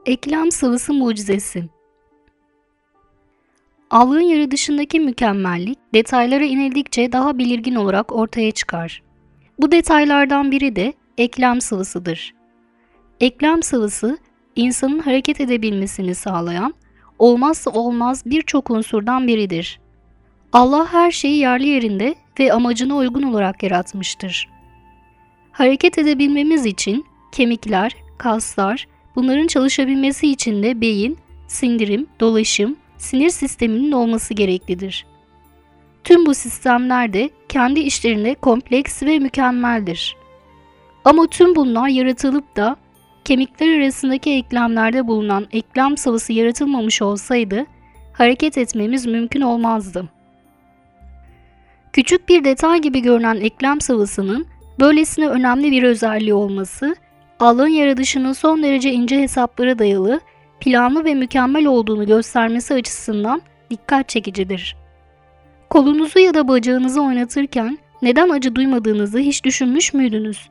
Eklem sıvısı mucizesi. Allah'ın yaratışındaki mükemmellik detaylara inildikçe daha belirgin olarak ortaya çıkar. Bu detaylardan biri de eklem sıvısıdır. Eklem sıvısı, insanın hareket edebilmesini sağlayan, olmazsa olmaz birçok unsurdan biridir. Allah her şeyi yerli yerinde ve amacına uygun olarak yaratmıştır. Hareket edebilmemiz için kemikler, kaslar, bunların çalışabilmesi için de beyin, sindirim, dolaşım, sinir sisteminin olması gereklidir. Tüm bu sistemler de kendi işlerinde kompleks ve mükemmeldir. Ama tüm bunlar yaratılıp da kemikler arasındaki eklemlerde bulunan eklem sıvısı yaratılmamış olsaydı hareket etmemiz mümkün olmazdı. Küçük bir detay gibi görünen eklem sıvısının böylesine önemli bir özelliği olması, Allah'ın yaratışının son derece ince hesaplara dayalı, planlı ve mükemmel olduğunu göstermesi açısından dikkat çekicidir. Kolunuzu ya da bacağınızı oynatırken neden acı duymadığınızı hiç düşünmüş müydünüz?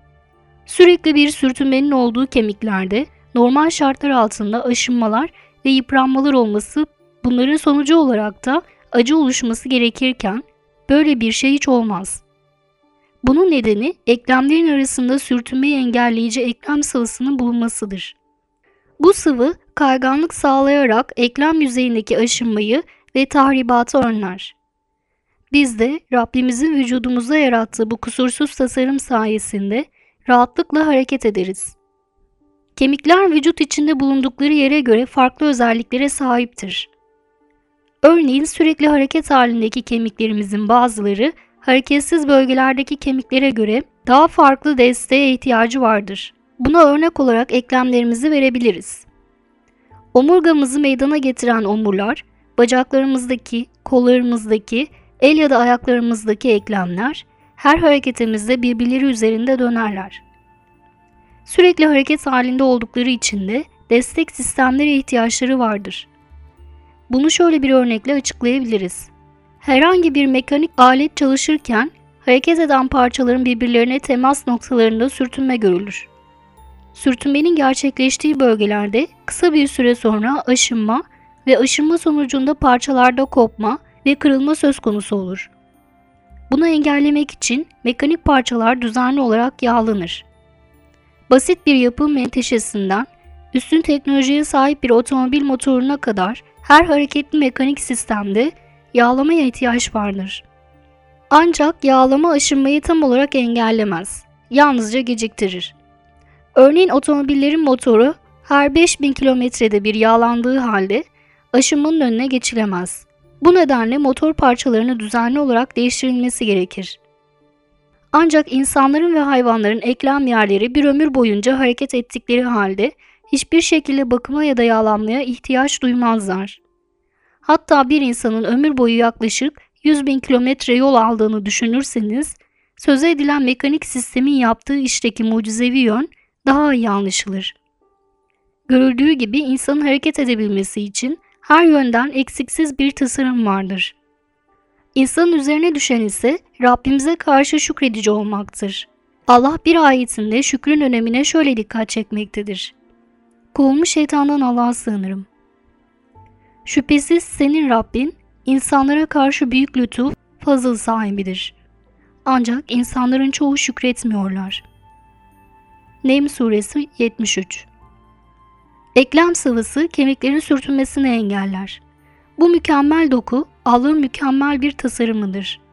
Sürekli bir sürtünmenin olduğu kemiklerde normal şartlar altında aşınmalar ve yıpranmalar olması, bunların sonucu olarak da acı oluşması gerekirken böyle bir şey hiç olmaz. Bunun nedeni eklemlerin arasında sürtünmeyi engelleyici eklem sıvısının bulunmasıdır. Bu sıvı kayganlık sağlayarak eklem yüzeyindeki aşınmayı ve tahribatı önler. Biz de Rabbimizin vücudumuza yarattığı bu kusursuz tasarım sayesinde rahatlıkla hareket ederiz. Kemikler vücut içinde bulundukları yere göre farklı özelliklere sahiptir. Örneğin sürekli hareket halindeki kemiklerimizin bazıları hareketsiz bölgelerdeki kemiklere göre daha farklı desteğe ihtiyacı vardır. Buna örnek olarak eklemlerimizi verebiliriz. Omurgamızı meydana getiren omurlar, bacaklarımızdaki, kollarımızdaki, el ya da ayaklarımızdaki eklemler her hareketimizde birbirleri üzerinde dönerler. Sürekli hareket halinde oldukları için de destek sistemlere ihtiyaçları vardır. Bunu şöyle bir örnekle açıklayabiliriz. Herhangi bir mekanik alet çalışırken hareket eden parçaların birbirlerine temas noktalarında sürtünme görülür. Sürtünmenin gerçekleştiği bölgelerde kısa bir süre sonra aşınma ve aşınma sonucunda parçalarda kopma ve kırılma söz konusu olur. Bunu engellemek için mekanik parçalar düzenli olarak yağlanır. Basit bir yapım menteşesinden üstün teknolojiye sahip bir otomobil motoruna kadar her hareketli mekanik sistemde yağlamaya ihtiyaç vardır. Ancak yağlama aşınmayı tam olarak engellemez, yalnızca geciktirir. Örneğin otomobillerin motoru her 5000 kilometrede bir yağlandığı halde aşınmanın önüne geçilemez. Bu nedenle motor parçalarının düzenli olarak değiştirilmesi gerekir. Ancak insanların ve hayvanların eklem yerleri bir ömür boyunca hareket ettikleri halde hiçbir şekilde bakıma ya da yağlanmaya ihtiyaç duymazlar. Hatta bir insanın ömür boyu yaklaşık 100.000 kilometre yol aldığını düşünürseniz, söze edilen mekanik sistemin yaptığı işteki mucizevi yön daha iyi anlaşılır. Görüldüğü gibi insanın hareket edebilmesi için her yönden eksiksiz bir tasarım vardır. İnsanın üzerine düşen ise Rabbimize karşı şükredici olmaktır. Allah bir ayetinde şükrün önemine şöyle dikkat çekmektedir. Kovulmuş şeytandan Allah'a sığınırım. Şüphesiz senin Rabbin insanlara karşı büyük lütuf, fazıl sahibidir. Ancak insanların çoğu şükretmiyorlar. Neml Suresi 73. Eklem sıvısı kemiklerin sürtünmesini engeller. Bu mükemmel doku Allah'ın mükemmel bir tasarımıdır.